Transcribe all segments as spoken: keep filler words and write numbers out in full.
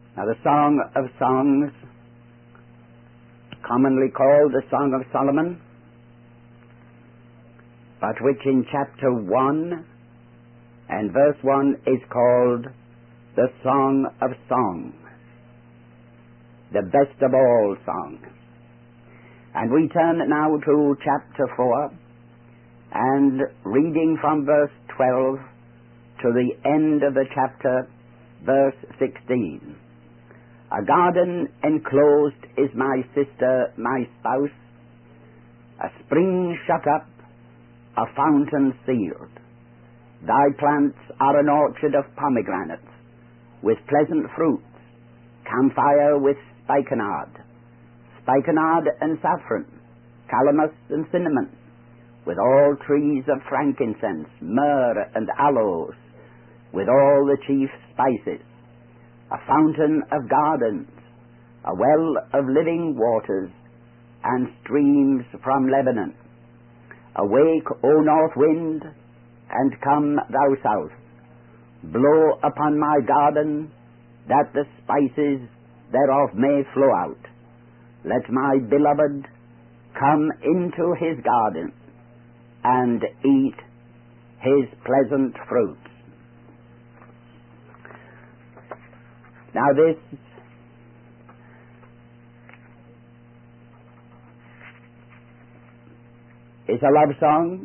Now the Song of Songs, commonly called the Song of Solomon, but which in chapter one and verse one is called the Song of Songs, the best of all songs. And we turn now to chapter four, and reading from verse twelve to the end of the chapter, verse sixteen. A garden enclosed is my sister, my spouse, a spring shut up, a fountain sealed. Thy plants are an orchard of pomegranates, with pleasant fruits, camphire with spikenard, spikenard and saffron, calamus and cinnamon, with all trees of frankincense, myrrh and aloes, with all the chief spices, a fountain of gardens, a well of living waters, and streams from Lebanon. Awake, O north wind, and come, thou south. Blow upon my garden, that the spices thereof may flow out. Let my beloved come into his garden, and eat his pleasant fruits. Now this is a love song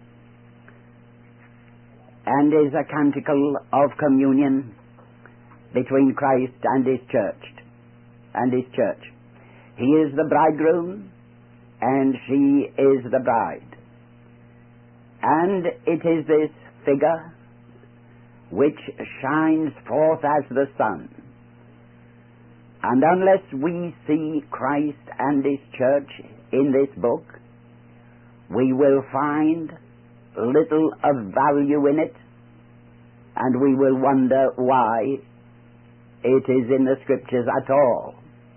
and is a canticle of communion between Christ and his church and his church. He is the bridegroom and she is the bride. And it is this figure which shines forth as the sun. And unless we see Christ and his church in this book, we will find little of value in it, and we will wonder why it is in the Scriptures at all.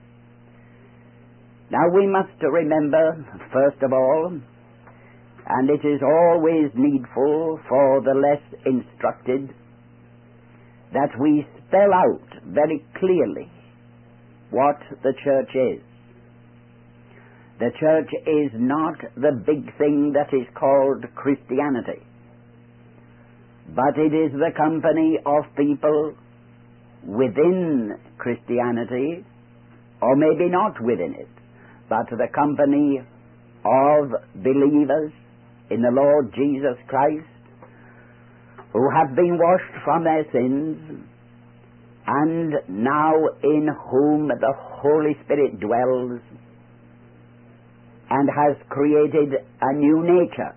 Now we must remember, first of all, and it is always needful for the less instructed, that we spell out very clearly what the church is. The church is not the big thing that is called Christianity, but it is the company of people within Christianity, or maybe not within it, but the company of believers in the Lord Jesus Christ, who have been washed from their sins, and now in whom the Holy Spirit dwells and has created a new nature.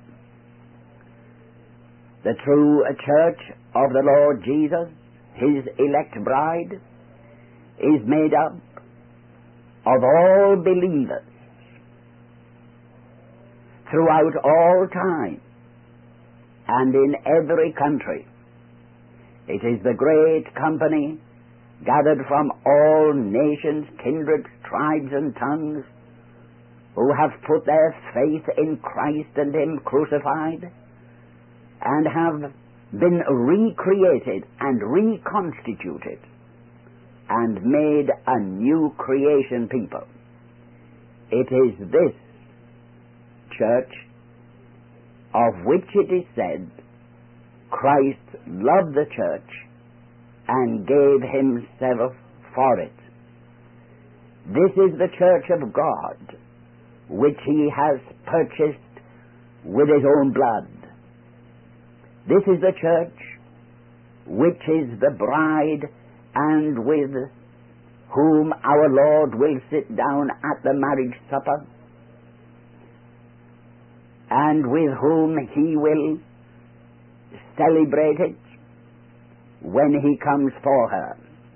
The true church of the Lord Jesus, his elect bride, is made up of all believers throughout all time and in every country. It is the great company gathered from all nations, kindreds, tribes, and tongues, who have put their faith in Christ and him crucified, and have been recreated and reconstituted, and made a new creation people. It is this church of which it is said, Christ loved the church and gave himself for it. This is the church of God, which he has purchased with his own blood. This is the church which is the bride, and with whom our Lord will sit down at the marriage supper, and with whom he will celebrate it when he comes for her.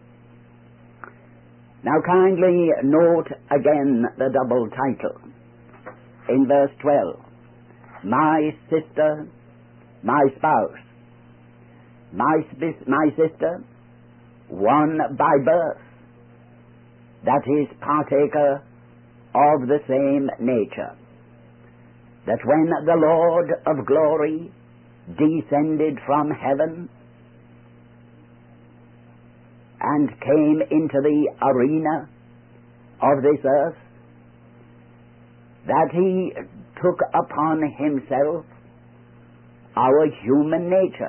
Now kindly note again the double title in verse twelve. My sister, my spouse. My, my sister, one by birth, that is partaker of the same nature. That when the Lord of glory descended from heaven and came into the arena of this earth, that he took upon himself our human nature.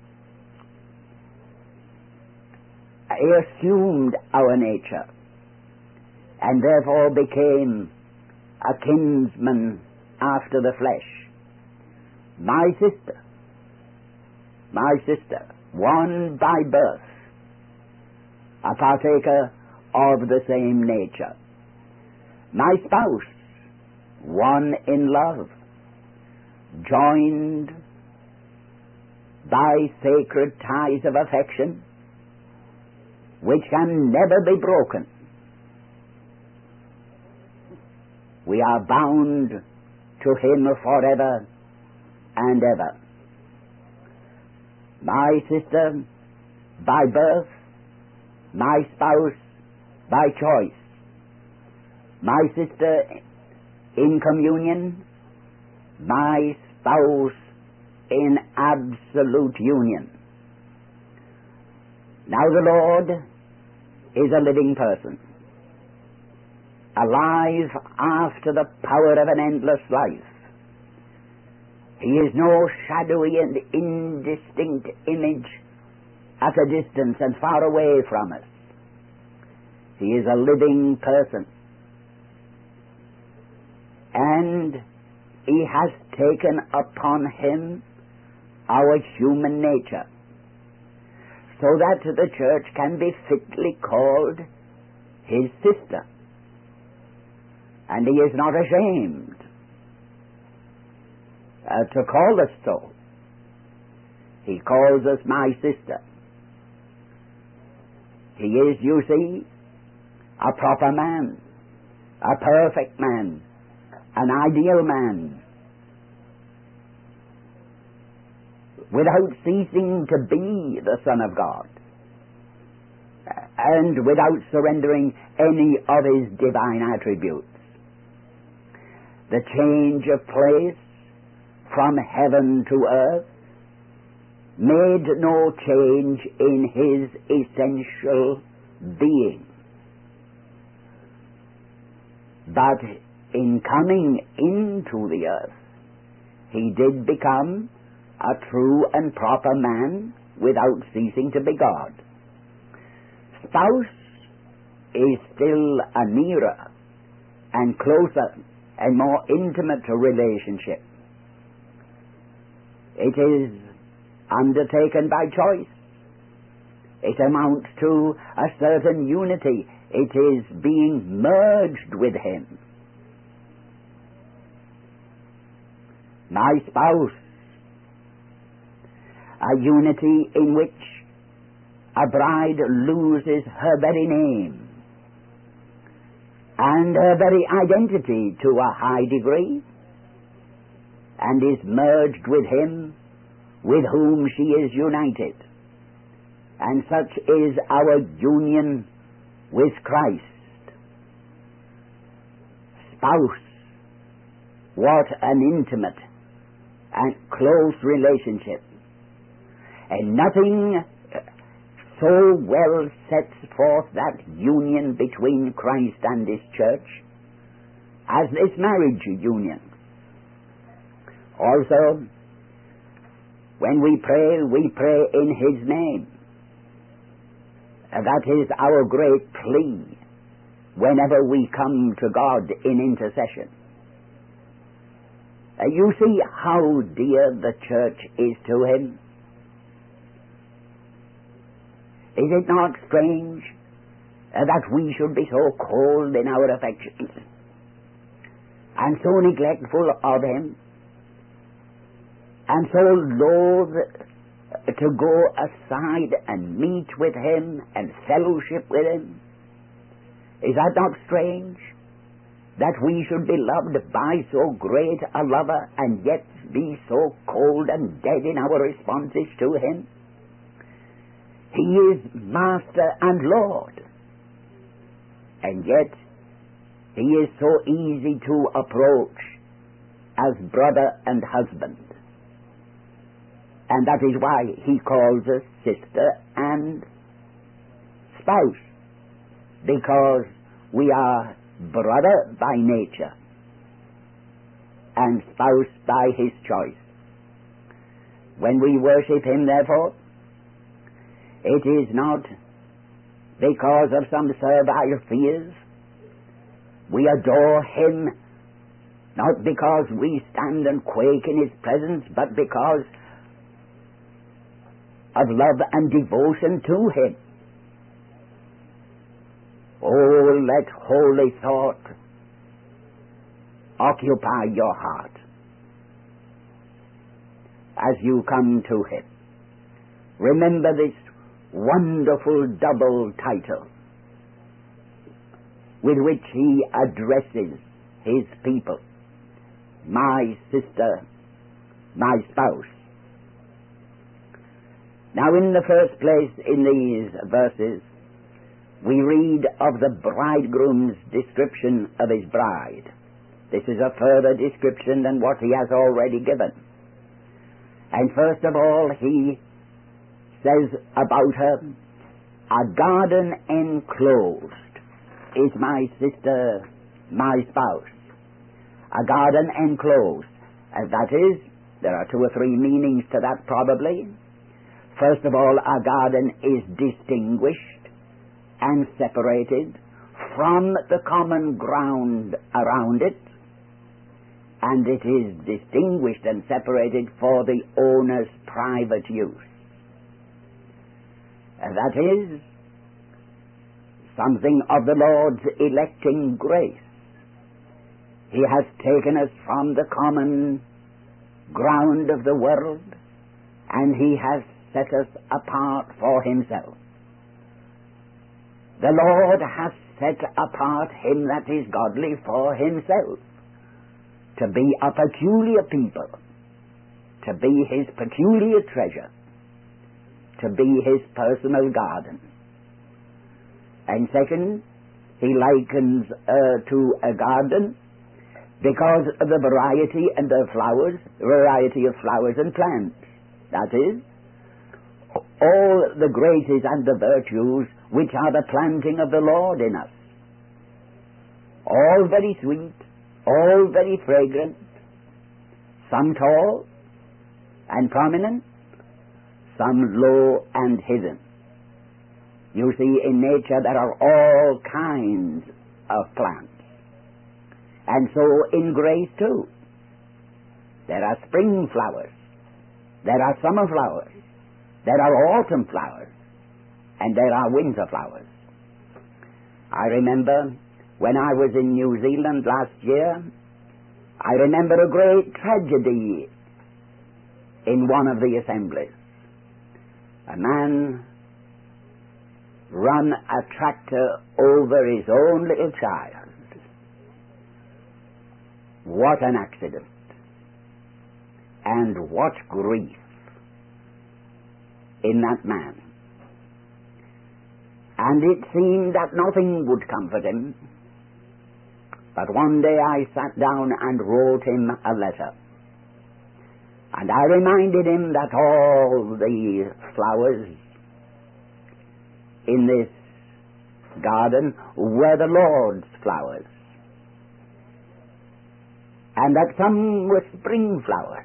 He assumed our nature, and therefore became a kinsman after the flesh. My sister, my sister, one by birth, a partaker of the same nature. My spouse, one in love, joined by sacred ties of affection which can never be broken. We are bound to him forever and ever. My sister by birth, my spouse by choice. My sister in communion, my spouse in absolute union. Now the Lord is a living person, alive after the power of an endless life. He is no shadowy and indistinct image at a distance and far away from us. He is a living person, and he has taken upon him our human nature, so that the church can be fitly called his sister. And he is not ashamed uh, to call us so. He calls us my sister. He is, you see, a proper man, a perfect man, an ideal man, without ceasing to be the Son of God, and without surrendering any of his divine attributes. The change of place from heaven to earth made no change in his essential being. But in coming into the earth, he did become a true and proper man without ceasing to be God. Spouse is still a nearer and closer and more intimate relationship. It is undertaken by choice. It amounts to a certain unity. It is being merged with him. My spouse, a unity in which a bride loses her very name and her very identity to a high degree, and is merged with him with whom she is united. And such is our union with Christ. Spouse, what an intimate and close relationship. And nothing so well sets forth that union between Christ and his church as this marriage union. Also, when we pray, we pray in his name. That is our great plea whenever we come to God in intercession. Uh, you see how dear the church is to him. Is it not strange uh, that we should be so cold in our affections and so neglectful of him and so loath to go aside and meet with him and fellowship with him? Is that not strange, that we should be loved by so great a lover and yet be so cold and dead in our responses to him? He is Master and Lord, and yet he is so easy to approach as brother and husband. And that is why he calls us sister and spouse, because we are brother by nature and spouse by his choice. When we worship him, therefore, it is not because of some servile fears. We adore him not because we stand and quake in his presence, but because of love and devotion to him. Oh, let holy thought occupy your heart as you come to him. Remember this wonderful double title with which he addresses his people: my sister, my spouse. Now, in the first place, in these verses, we read of the bridegroom's description of his bride. This is a further description than what he has already given. And first of all, he says about her, a garden enclosed is my sister, my spouse. A garden enclosed. And that is, there are two or three meanings to that probably. First of all, a garden is distinguished and separated from the common ground around it, and it is distinguished and separated for the owner's private use. And that is something of the Lord's electing grace. He has taken us from the common ground of the world, and he has set us apart for himself. The Lord has set apart him that is godly for himself, to be a peculiar people, to be his peculiar treasure, to be his personal garden. And second, he likens her to a garden because of the variety and the flowers, variety of flowers and plants. That is, all the graces and the virtues which are the planting of the Lord in us. All very sweet, all very fragrant, some tall and prominent, some low and hidden. You see, in nature there are all kinds of plants. And so in grace too. There are spring flowers, there are summer flowers, there are autumn flowers, and there are winter flowers. I remember when I was in New Zealand last year, I remember a great tragedy in one of the assemblies. A man run a tractor over his own little child. What an accident! And what grief in that man. And it seemed that nothing would comfort him. But one day I sat down and wrote him a letter. And I reminded him that all the flowers in this garden were the Lord's flowers. And that some were spring flowers,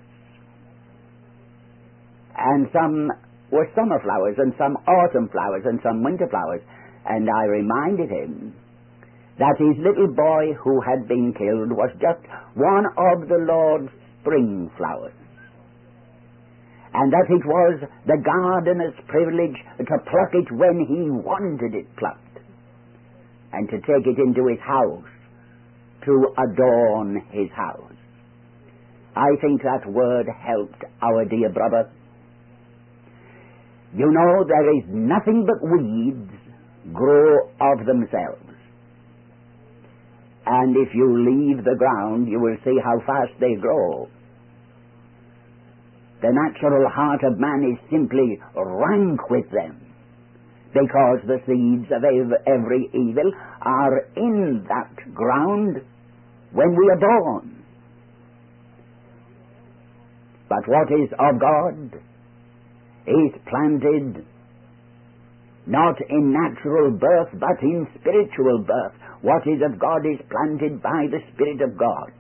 and some were summer flowers, and some autumn flowers, and some winter flowers. And I reminded him that his little boy who had been killed was just one of the Lord's spring flowers, and that it was the gardener's privilege to pluck it when he wanted it plucked, and to take it into his house to adorn his house. I think that word helped our dear brother. You know, there is nothing but weeds grow of themselves. And if you leave the ground, you will see how fast they grow. The natural heart of man is simply rank with them, because the seeds of every evil are in that ground when we are born. But what is of God is planted not in natural birth, but in spiritual birth. What is of God is planted by the Spirit of God.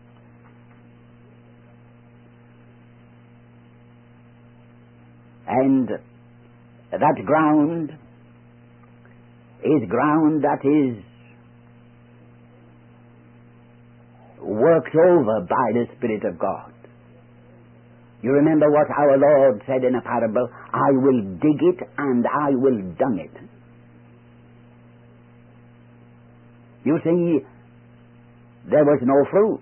And that ground is ground that is worked over by the Spirit of God. You remember what our Lord said in a parable, I will dig it and I will dung it. You see, there was no fruit.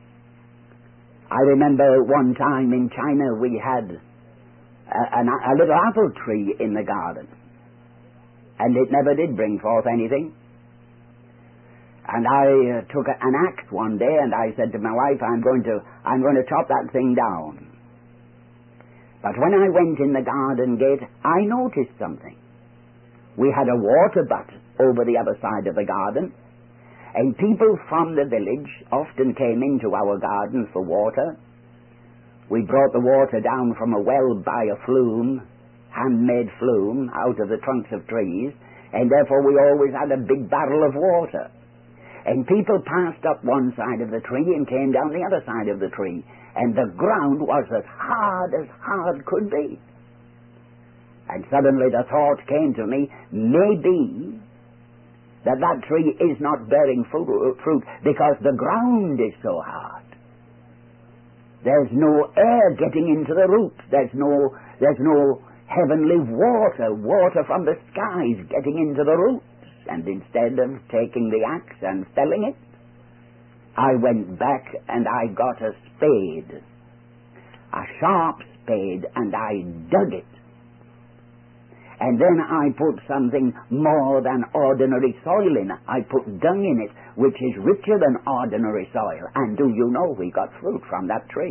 I remember one time in China we had a, a, a little apple tree in the garden, and it never did bring forth anything. And I uh, took a, an axe one day, and I said to my wife, I'm going to, I'm going to chop that thing down. But when I went in the garden gate, I noticed something. We had a water butt over the other side of the garden, and people from the village often came into our garden for water. We brought the water down from a well by a flume, handmade flume, out of the trunks of trees, and therefore we always had a big barrel of water. And people passed up one side of the tree and came down the other side of the tree, and the ground was as hard as hard could be. And suddenly the thought came to me, maybe that that tree is not bearing fruit because the ground is so hard. There's no air getting into the roots. There's no, there's no heavenly water, water from the skies getting into the roots. And instead of taking the axe and felling it, I went back and I got a spade, a sharp spade, and I dug it. And then I put something more than ordinary soil in it. I put dung in it, which is richer than ordinary soil. And do you know, we got fruit from that tree.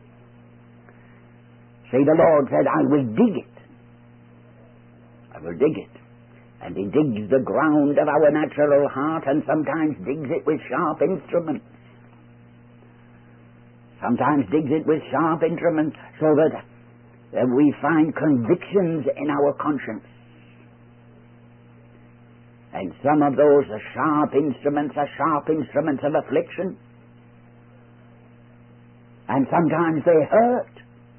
See, the Lord said, I will dig it. I will dig it. And He digs the ground of our natural heart, and sometimes digs it with sharp instruments. Sometimes digs it with sharp instruments so that uh, we find convictions in our conscience. And some of those sharp instruments are sharp instruments of affliction. And sometimes they hurt.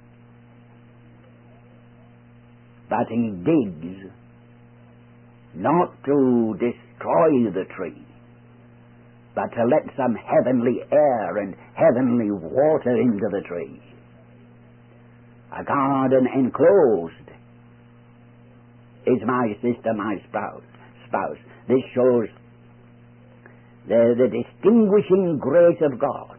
But He digs not to destroy the tree, but to let some heavenly air and heavenly water into the tree. A garden enclosed is my sister, my spouse. spouse. This shows the, the distinguishing grace of God.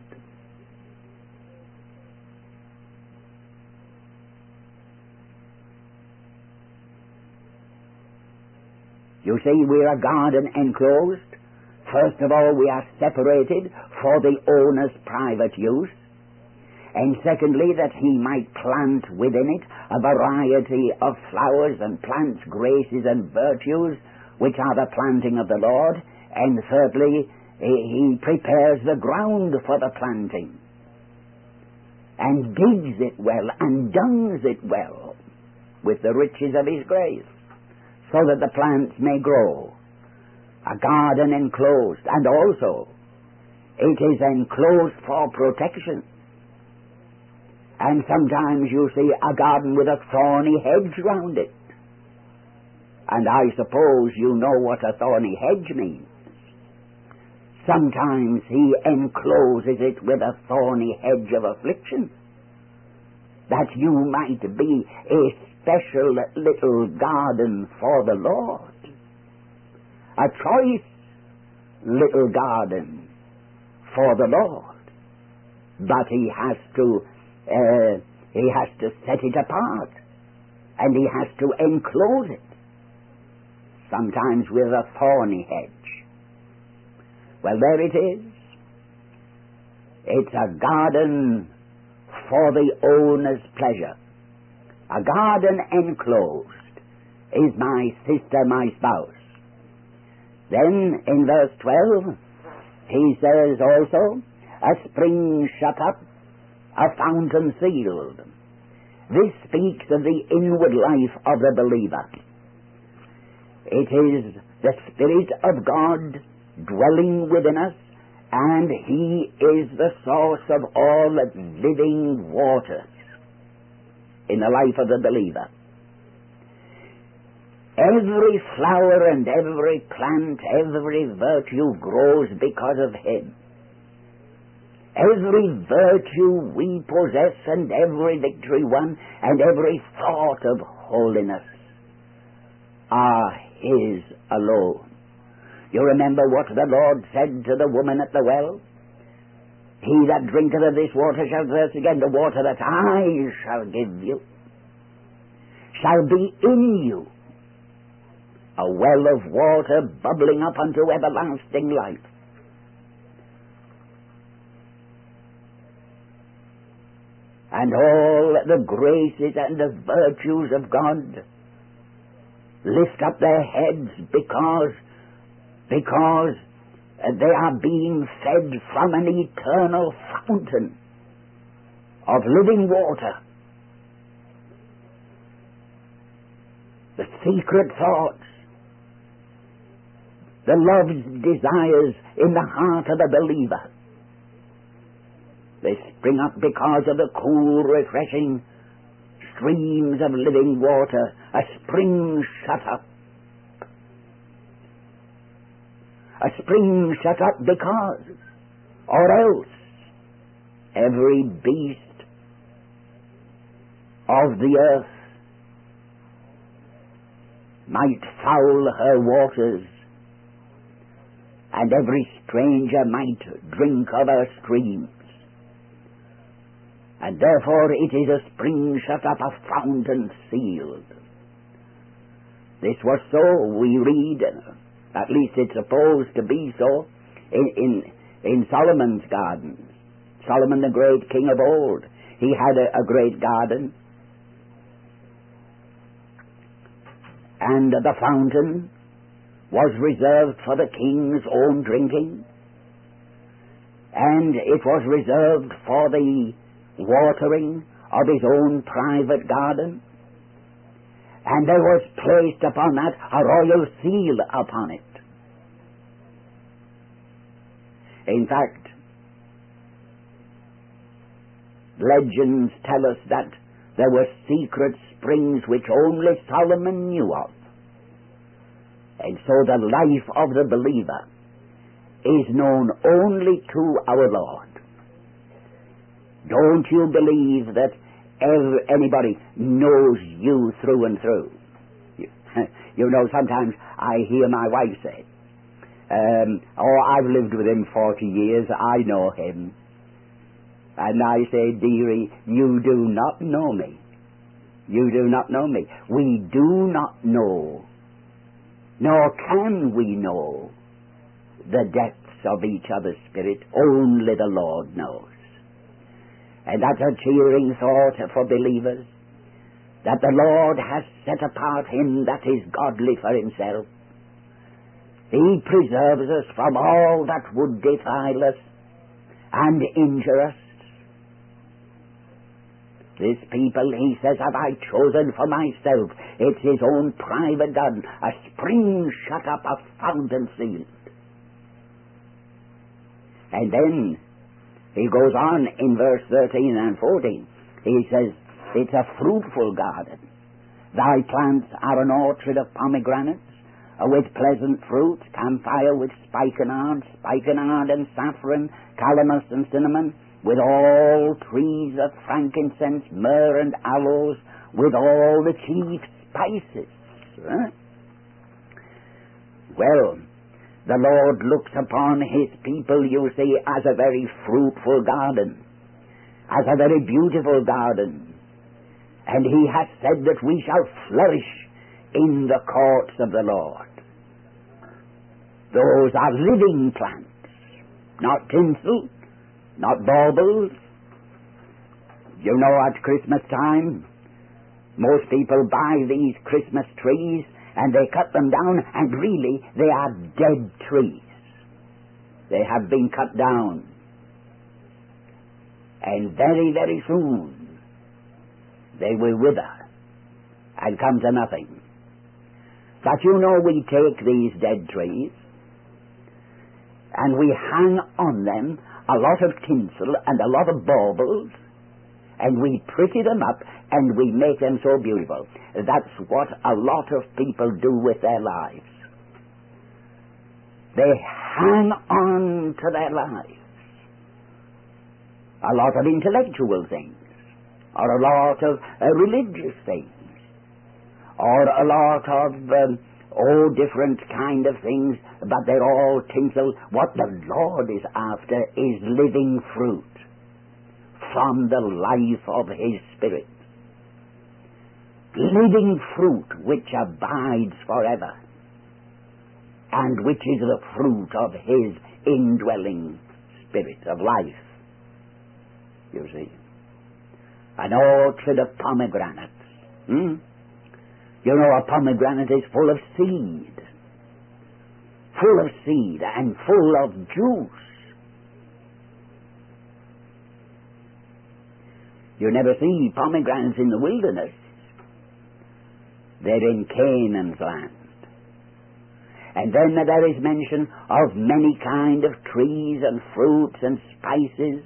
You see, we are a garden enclosed. First of all, we are separated for the owner's private use. And secondly, that he might plant within it a variety of flowers and plants, graces and virtues, which are the planting of the Lord. And thirdly, he prepares the ground for the planting, and digs it well, and dungs it well with the riches of His grace, so that the plants may grow. A garden enclosed, and also it is enclosed for protection. And sometimes you see a garden with a thorny hedge round it. And I suppose you know what a thorny hedge means. Sometimes He encloses it with a thorny hedge of affliction, that you might be a special little garden for the Lord, a choice little garden for the Lord. But He has to uh, He has to set it apart, and He has to enclose it, sometimes with a thorny hedge. Well, there it is. It's a garden for the owner's pleasure. A garden enclosed is my sister, my spouse. Then in verse twelve, he says also, a spring shut up, a fountain sealed. This speaks of the inward life of the believer. It is the Spirit of God dwelling within us, and He is the source of all living waters in the life of the believer. Every flower and every plant, every virtue grows because of Him. Every virtue we possess and every victory won and every thought of holiness are His alone. You remember what the Lord said to the woman at the well? He that drinketh of this water shall thirst again. The water that I shall give you shall be in you, a well of water bubbling up unto everlasting life. And all the graces and the virtues of God lift up their heads because, because they are being fed from an eternal fountain of living water. The secret thoughts, the love's desires in the heart of the believer, they spring up because of the cool, refreshing streams of living water, a spring shut up. A spring shut up because, or else, every beast of the earth might foul her waters, and every stranger might drink of her streams. And therefore it is a spring shut up, a fountain sealed. This was so, we read, at least it's supposed to be so, in, in, in Solomon's gardens. Solomon the great king of old, he had a, a great garden. And the fountain was reserved for the king's own drinking. And it was reserved for the watering of his own private garden, and there was placed upon that a royal seal upon it. In fact, legends tell us that there were secret springs which only Solomon knew of, and so the life of the believer is known only to our Lord. Don't you believe that ever anybody knows you through and through? You, you know, sometimes I hear my wife say, um, oh, I've lived with him forty years, I know him. And I say, dearie, you do not know me. You do not know me. We do not know, nor can we know, the depths of each other's spirit. Only the Lord knows. And that's a cheering thought for believers, that the Lord has set apart him that is godly for himself. He preserves us from all that would defile us and injure us. This people, he says, have I chosen for myself. It's his own private garden, a spring shut up, a fountain sealed. And then he goes on in verse thirteen and fourteen. He says, it's a fruitful garden. Thy plants are an orchard of pomegranates, uh, with pleasant fruit, camphire with spikenard, spikenard and saffron, calamus and cinnamon, with all trees of frankincense, myrrh and aloes, with all the chief spices. Huh? Well, the Lord looks upon his people, you see, as a very fruitful garden, as a very beautiful garden. And he has said that we shall flourish in the courts of the Lord. Those are living plants, not tinsel, not baubles. You know, at Christmas time, most people buy these Christmas trees and they cut them down, and really they are dead trees. They have been cut down. And very, very soon they will wither and come to nothing. that you know we take these dead trees and we hang on them a lot of tinsel and a lot of baubles, and we pretty them up and we make them so beautiful. That's what a lot of people do with their lives. They hang on to their lives. A lot of intellectual things, or a lot of uh, religious things, or a lot of um, all different kind of things, but they're all tinsel. What the Lord is after is living fruit from the life of His Spirit. Living fruit which abides forever, and which is the fruit of His indwelling Spirit of life. You see, an orchard of pomegranates. Hmm? You know, a pomegranate is full of seed, full of seed and full of juice. You never see pomegranates in the wilderness. They're in Canaan's land. And then there is mention of many kind of trees and fruits and spices,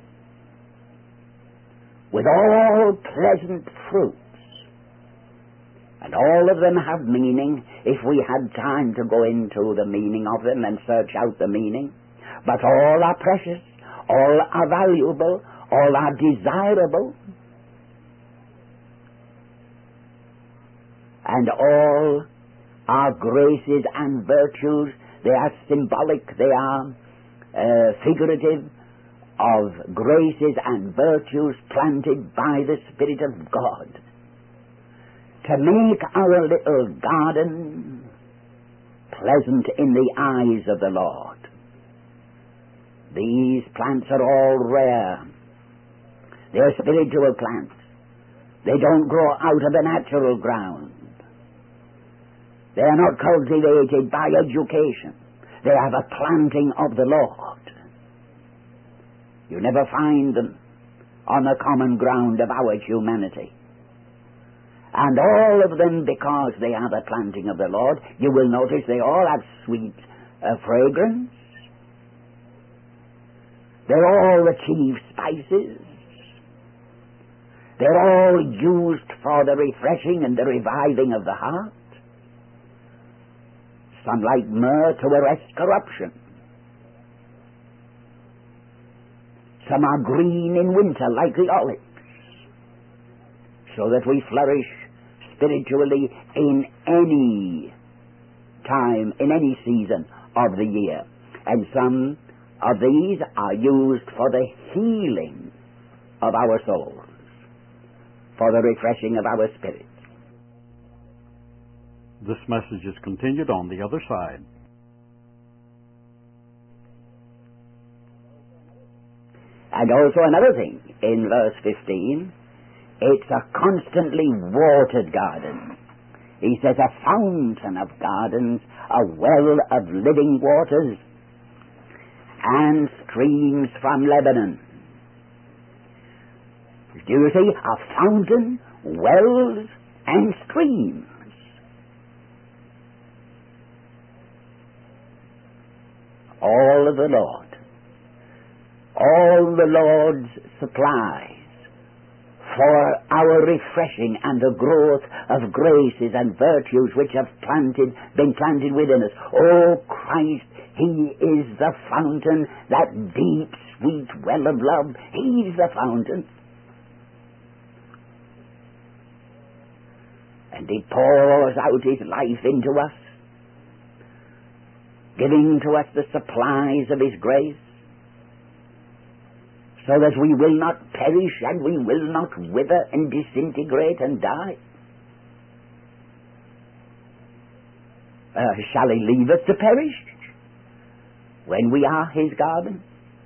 with all pleasant fruits. And all of them have meaning, if we had time to go into the meaning of them and search out the meaning. But all are precious, all are valuable, all are desirable, and all are graces and virtues. They are symbolic, they are uh, figurative of graces and virtues planted by the Spirit of God to make our little garden pleasant in the eyes of the Lord. These plants are all rare. They are spiritual plants. They don't grow out of the natural ground. They are not cultivated by education. They have a planting of the Lord. You never find them on the common ground of our humanity. And all of them, because they are the planting of the Lord, you will notice they all have sweet uh, fragrance. They're all the chief spices. They're all used for the refreshing and the reviving of the heart. Some like myrrh to arrest corruption. Some are green in winter like the olives, so that we flourish spiritually in any time, in any season of the year. And some of these are used for the healing of our souls, for the refreshing of our spirits. This message is continued on the other side. And also another thing, in verse fifteen, it's a constantly watered garden. He says, a fountain of gardens, a well of living waters, and streams from Lebanon. Do you see? A fountain, wells, and streams. All of the Lord. All the Lord's supplies for our refreshing and the growth of graces and virtues which have planted, been planted within us. Oh, Christ, He is the fountain, that deep, sweet well of love. He's the fountain. And He pours out His life into us, giving to us the supplies of His grace, so that we will not perish and we will not wither and disintegrate and die. Uh, shall He leave us to perish when we are His garden?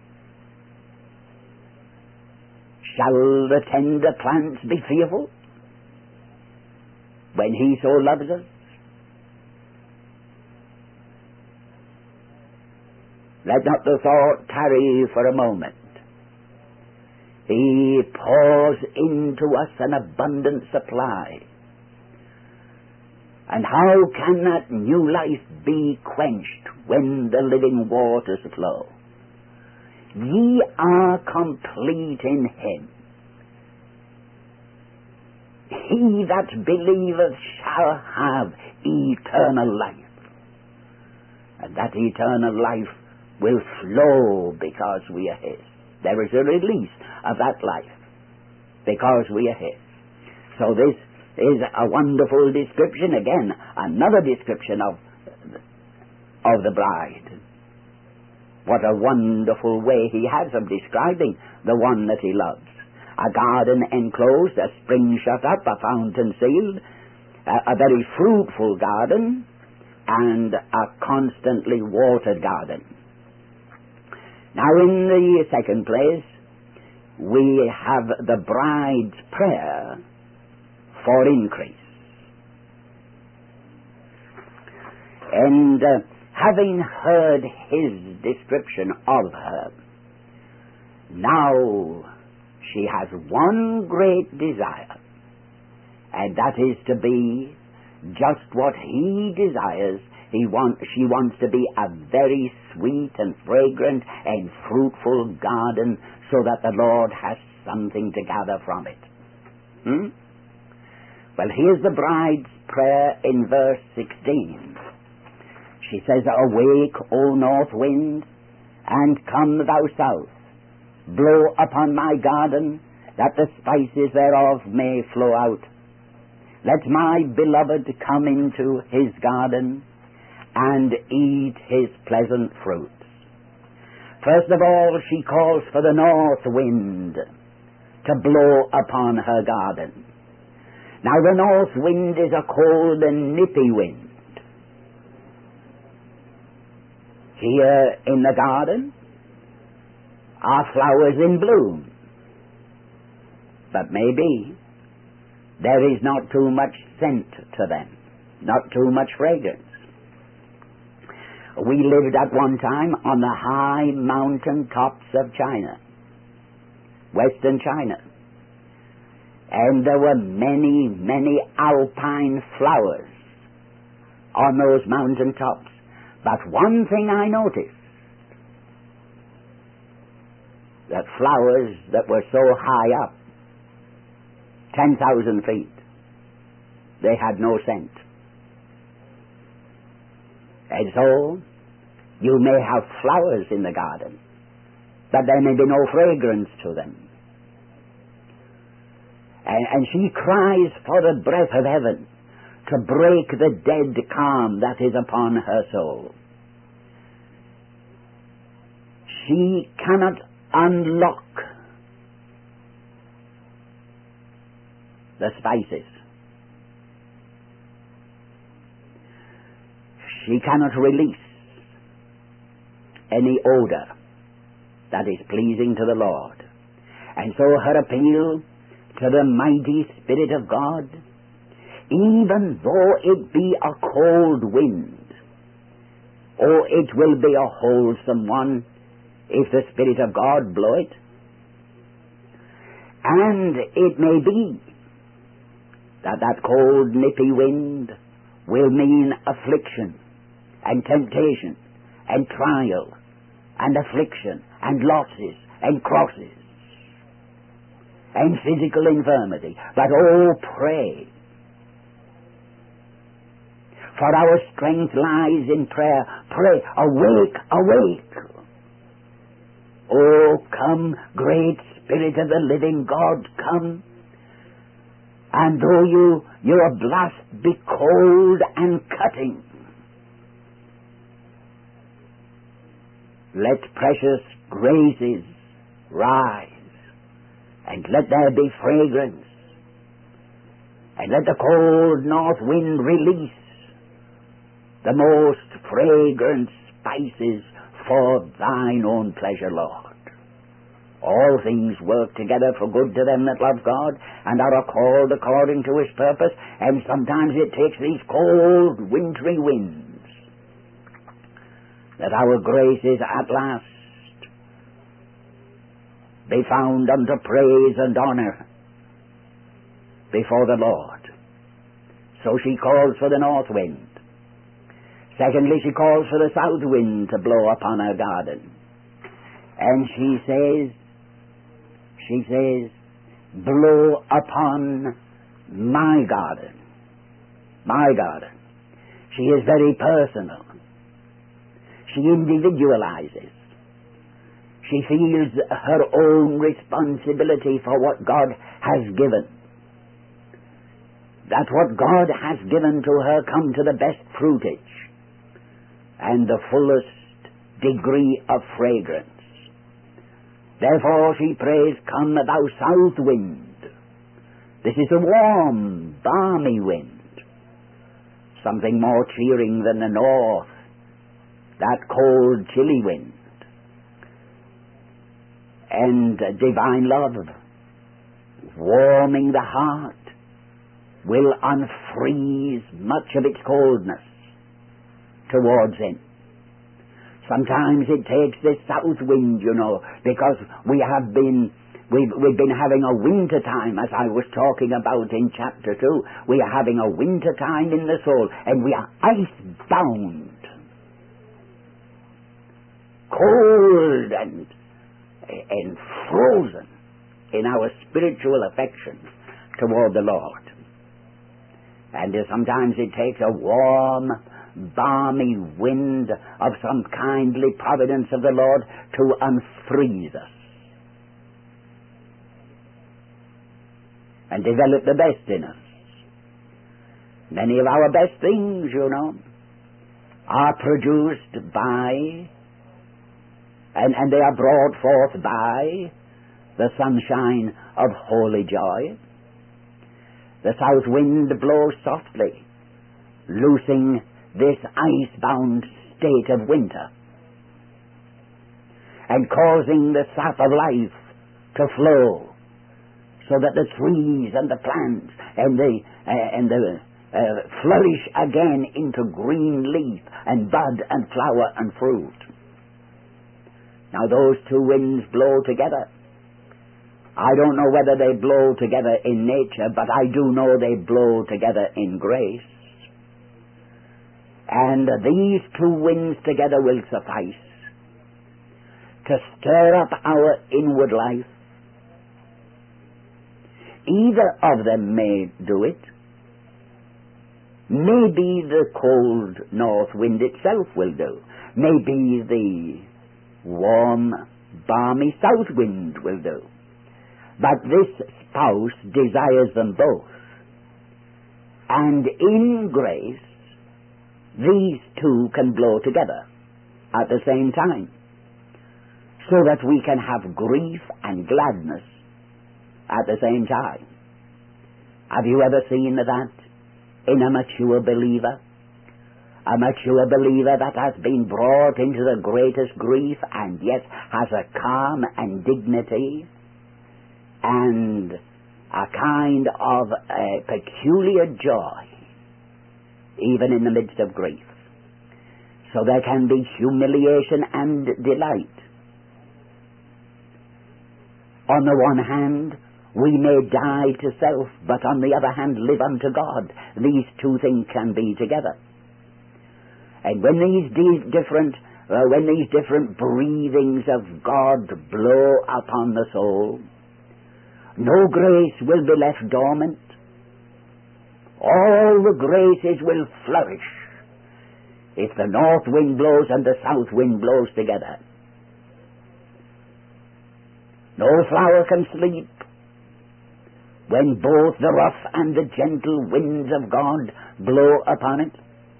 Shall the tender plants be fearful when He so loves us? Let not the thought tarry for a moment. He pours into us an abundant supply And how can that new life be quenched when the living waters flow? Ye are complete in him. He that believeth shall have eternal life. And that eternal life will flow because we are his. There is a release of that life because we are his. So this is a wonderful description. Again, another description of, of the bride. What a wonderful way he has of describing the one that he loves. A garden enclosed, a spring shut up, a fountain sealed, a, a very fruitful garden, and a constantly watered garden. Now in the second place, we have the bride's prayer for increase. And uh, having heard his description of her, now she has one great desire, and that is to be just what he desires. He want, she wants to be a very sweet and fragrant and fruitful garden so that the Lord has something to gather from it. Hmm? Well, here's the bride's prayer in verse sixteen. She says, Awake, O north wind, and come thou south. Blow upon my garden, that the spices thereof may flow out. Let my beloved come into his garden, and eat his pleasant fruits. First of all, she calls for the north wind to blow upon her garden. Now, the north wind is a cold and nippy wind. Here in the garden are flowers in bloom, but maybe there is not too much scent to them, not too much fragrance. We lived at one time on the high mountain tops of China, western China, and there were many, many alpine flowers on those mountain tops. But one thing I noticed, that flowers that were so high up, ten thousand feet, they had no scent. And so, you may have flowers in the garden, but there may be no fragrance to them. And, and she cries for the breath of heaven to break the dead calm that is upon her soul. She cannot unlock the spices. She cannot release any odor that is pleasing to the Lord. And so her appeal to the mighty Spirit of God, even though it be a cold wind, or it will be a wholesome one if the Spirit of God blow it, and it may be that that cold nippy wind will mean affliction and temptation and trial and affliction and losses and crosses and physical infirmity. But oh, pray. For our strength lies in prayer. Pray, awake, awake. Oh, come, great Spirit of the living God, come. And though you, your blast be cold and cutting, let precious graces rise, and let there be fragrance, and let the cold north wind release the most fragrant spices for thine own pleasure, Lord. All things work together for good to them that love God and are called according to his purpose, and sometimes it takes these cold wintry winds that our graces at last be found unto praise and honor before the Lord. So she calls for the north wind. Secondly, she calls for the south wind to blow upon her garden. And she says, she says, blow upon my garden. My garden. She is very personal. She individualizes. She feels her own responsibility for what God has given. That what God has given to her come to the best fruitage and the fullest degree of fragrance. Therefore she prays, come thou south wind. This is a warm, balmy wind. Something more cheering than the north, that cold, chilly wind. And uh, divine love, warming the heart, will unfreeze much of its coldness towards him. Sometimes it takes this south wind, you know, because we have been, we've, we've been having a winter time, as I was talking about in chapter two. We are having a winter time in the soul, and we are ice-bound, cold and, and frozen in our spiritual affections toward the Lord. And sometimes it takes a warm, balmy wind of some kindly providence of the Lord to unfreeze us and develop the best in us. Many of our best things, you know, are produced by, and, and they are brought forth by, the sunshine of holy joy. The south wind blows softly, loosing this ice-bound state of winter, and causing the sap of life to flow, so that the trees and the plants and the uh, and the uh, flourish again into green leaf and bud and flower and fruit. Now those two winds blow together. I don't know whether they blow together in nature, but I do know they blow together in grace. And these two winds together will suffice to stir up our inward life. Either of them may do it. Maybe the cold north wind itself will do. Maybe the warm, balmy south wind will do. But this spouse desires them both. And in grace, these two can blow together at the same time, so that we can have grief and gladness at the same time. Have you ever seen that in a mature believer? A mature believer that has been brought into the greatest grief and yet has a calm and dignity and a kind of a peculiar joy even in the midst of grief. So there can be humiliation and delight. On the one hand, we may die to self, but on the other hand live unto God. These two things can be together. And when these de- different uh, when these different breathings of God blow upon the soul, no grace will be left dormant. All the graces will flourish if the north wind blows and the south wind blows together. No flower can sleep when both the rough and the gentle winds of God blow upon it.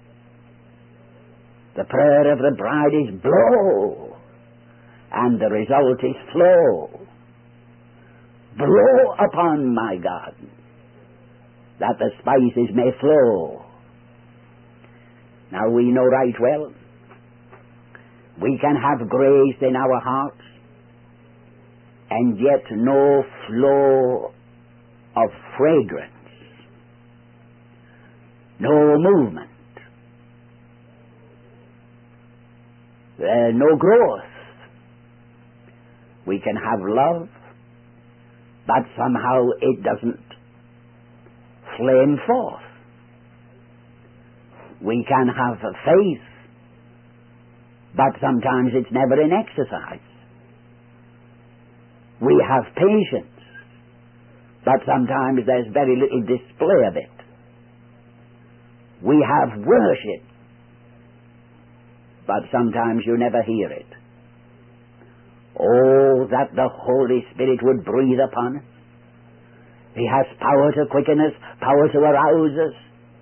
The prayer of the bride is blow, and the result is flow. Blow upon my garden, that the spices may flow. Now we know right well, we can have grace in our hearts, and yet no flow of fragrance, no movement, uh, no growth. We can have love, but somehow it doesn't flame forth. We can have faith, but sometimes it's never in exercise. We have patience, but sometimes there's very little display of it. We have worship, but sometimes you never hear it. Oh, that the Holy Spirit would breathe upon us. He has power to quicken us, power to arouse us.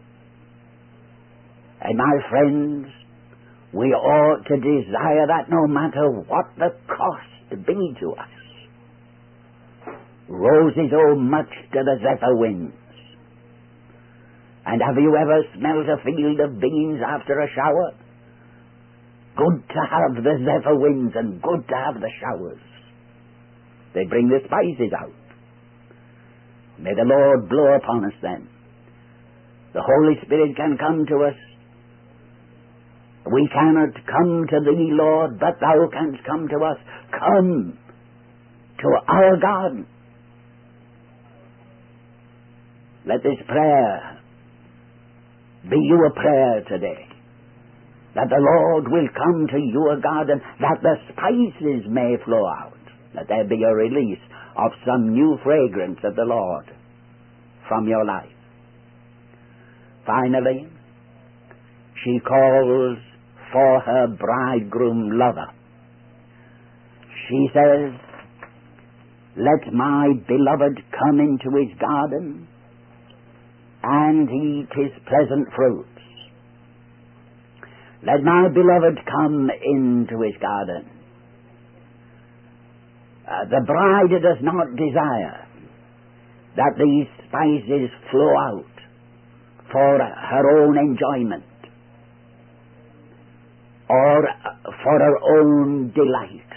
And my friends, we ought to desire that no matter what the cost be to us. Roses owe much to the zephyr winds. And have you ever smelt a field of beans after a shower? Good to have the zephyr winds and good to have the showers. They bring the spices out. May the Lord blow upon us then. The Holy Spirit can come to us. We cannot come to thee, Lord, but thou canst come to us. Come to our garden. Let this prayer be you a prayer today, that the Lord will come to your garden, that the spices may flow out, that there be a release of some new fragrance of the Lord from your life. Finally, she calls for her bridegroom lover. She says, let my beloved come into his garden and eat his pleasant fruits. Let my beloved come into his garden. Uh, the bride does not desire that these spices flow out for her own enjoyment or for her own delight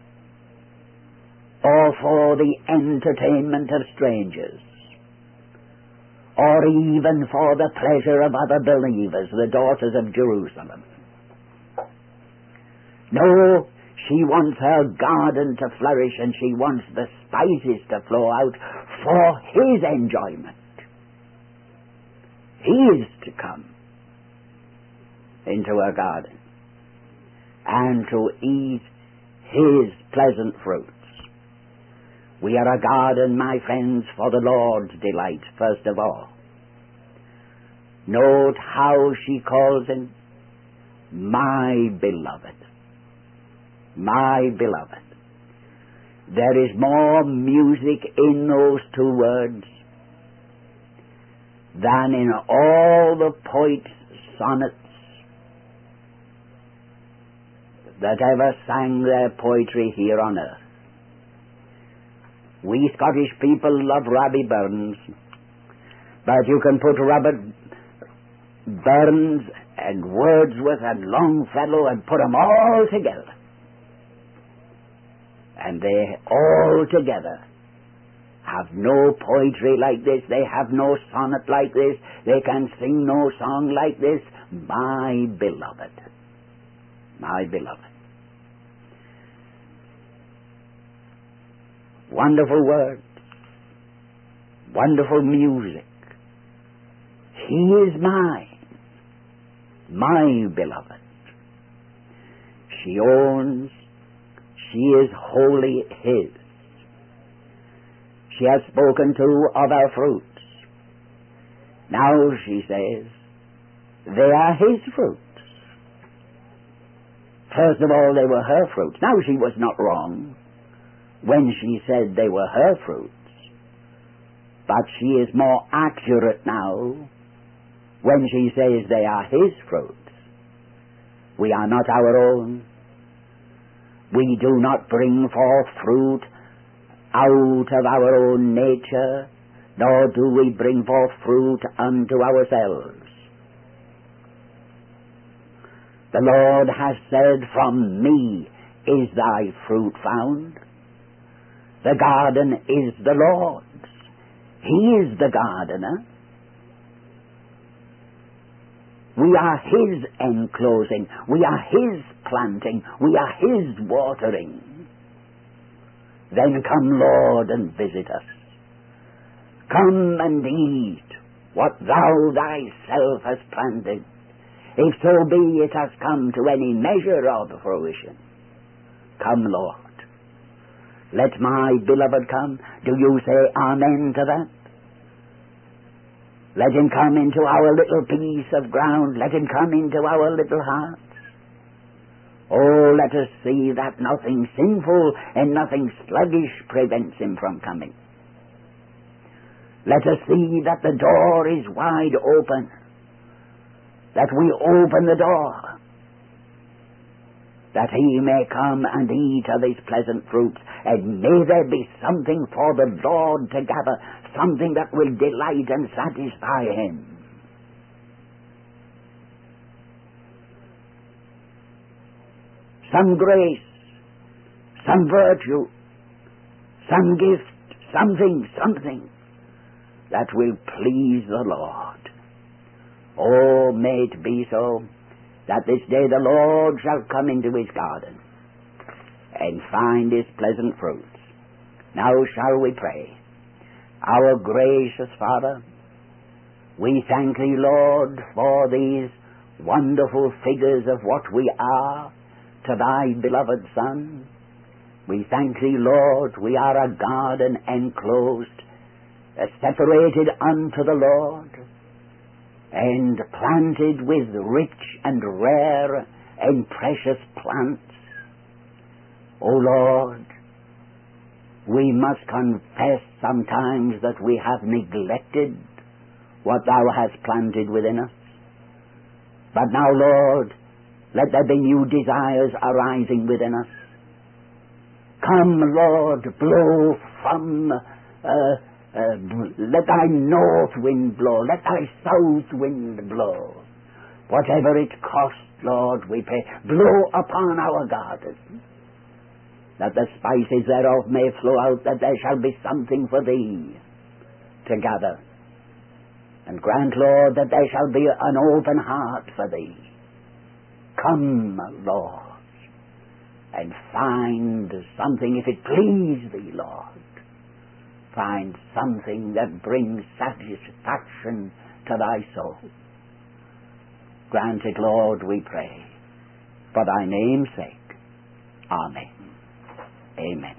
or for the entertainment of strangers or even for the pleasure of other believers, the daughters of Jerusalem. No, she wants her garden to flourish and she wants the spices to flow out for his enjoyment. He is to come into her garden and to eat his pleasant fruits. We are a garden, my friends, for the Lord's delight, first of all. Note how she calls him, my beloved. My beloved. There is more music in those two words than in all the poets' sonnets that ever sang their poetry here on earth. We Scottish people love Robbie Burns, but you can put Robert Burns and Wordsworth and Longfellow and put them all together, and they all together have no poetry like this. They have no sonnet like this. They can sing no song like this. My beloved. My beloved. Wonderful words. Wonderful music. He is mine. My beloved. She owns. She is wholly his. She has spoken too of our fruits. Now she says, they are his fruits. First of all, they were her fruits. Now she was not wrong when she said they were her fruits. But she is more accurate now when she says they are his fruits. We are not our own. We do not bring forth fruit out of our own nature, nor do we bring forth fruit unto ourselves. The Lord has said, from me is thy fruit found. The garden is the Lord's. He is the gardener. We are his enclosing. We are his planting. We are his watering. Then come, Lord, and visit us. Come and eat what thou thyself hast planted. if so be it has come to any measure of fruition. Come, Lord. Let my beloved come. Do you say amen to that? Let him come into our little piece of ground. Let him come into our little hearts. Oh, let us see that nothing sinful and nothing sluggish prevents him from coming. Let us see that the door is wide open, that we open the door, that he may come and eat of his pleasant fruits, and may there be something for the Lord to gather, something that will delight and satisfy him. Some grace, some virtue, some gift, something, something that will please the Lord. Oh, may it be so that this day the Lord shall come into his garden and find his pleasant fruits. Now shall we pray. Our gracious Father, we thank thee, Lord, for these wonderful figures of what we are to thy beloved Son. We thank thee, Lord, we are a garden enclosed, separated unto the Lord, and planted with rich and rare and precious plants. O Lord, we must confess sometimes that we have neglected what thou hast planted within us. But now, Lord, let there be new desires arising within us. Come, Lord, blow from, uh, uh, let thy north wind blow, let thy south wind blow. Whatever it costs, Lord, we pray, blow upon our garden, that the spices thereof may flow out, that there shall be something for thee to gather. And grant, Lord, that there shall be an open heart for thee. Come, Lord, and find something, if it please thee, Lord. Find something that brings satisfaction to thy soul. Grant it, Lord, we pray, for thy name's sake. Amen. Amen.